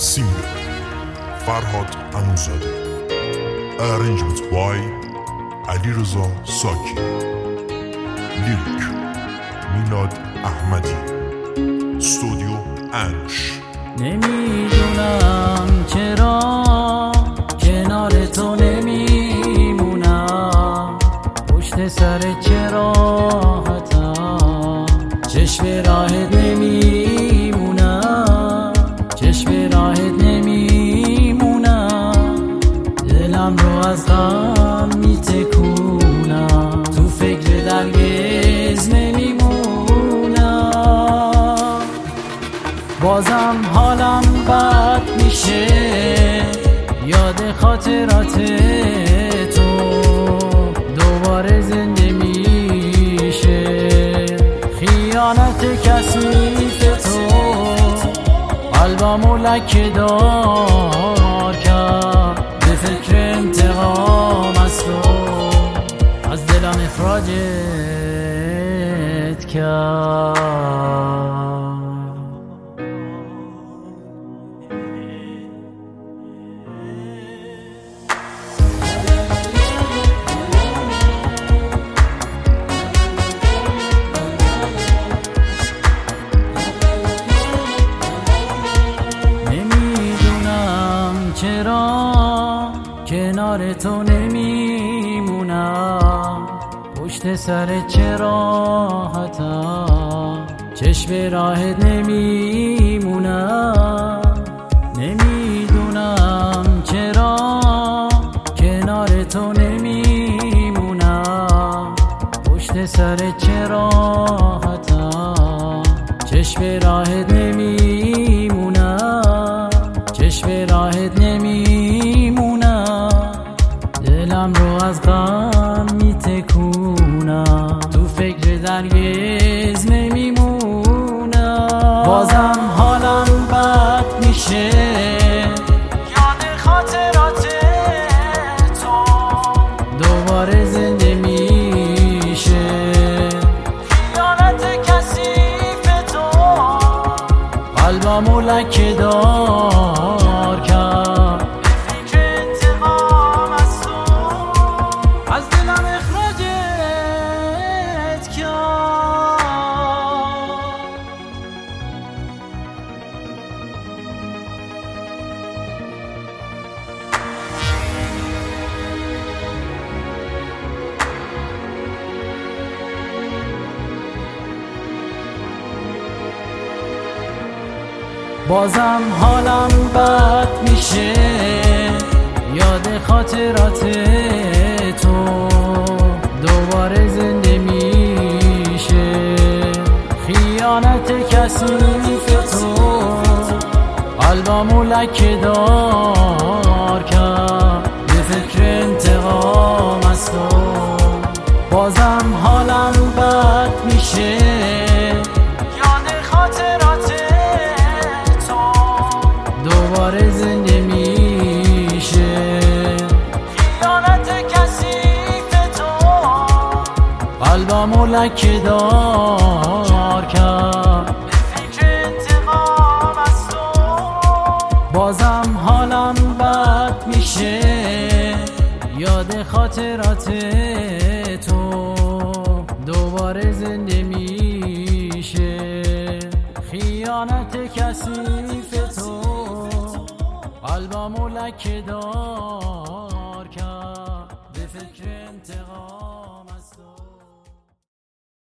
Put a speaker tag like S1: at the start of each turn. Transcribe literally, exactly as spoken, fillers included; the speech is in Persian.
S1: Singer Farhad Anuzade. Arrangement by Alireza Saki. Lyric Milad Ahmadi. Studio Ansh.
S2: نمیدونم چرا کنار تو نمیمونم، پشت سر چرا حتی چشم راهت نمیمونم، چشم راهت نمیمونم، دلم رو از غم میتکونم، تو فکر درگز نمیمونم، بازم حالم بد میشه یاد خاطرات تو، دوباره زنده میشه خیانت کثیف تو، قلبمو لکه دار کرد به فکر انتقام از تو، از دلم اخراجت کرد. چرا کنار تو نمیمونم، پشت سر چرا حتی چشم راهت نمیمونم، نمیدونم چرا کنار تو نمیمونم، پشت سر چرا حتی چشم راهت نمیمونم، چشم راهت نمیمونم، دلم رو از غم میتکونم، تو فکر درگز نمیمونم، بازم حالم بد میشه یاد خاطرات تو، دوباره زنده میشه خیانت کثیف تو، قلبمو لکه دار کرد به فکر انتقام از تو، از دلم اخراجت کرد. بازم حالم بد میشه یاد خاطرات تو، دوباره زنده میشه خیانت کثیف تو، قلبمو لکه دار کرد به فکر انتقام از تو، بازم حالم بد میشه یاد خاطرات دوباره زنده میشه خیانت کثیف تو، قلبمو لکه دار کرد به فکر انتقام از تو، بازم حالم بد میشه یاد خاطرات تو، دوباره زنده میشه خیانت کثیف تو، قلبمو لکه دار کرد به فکر انتقام.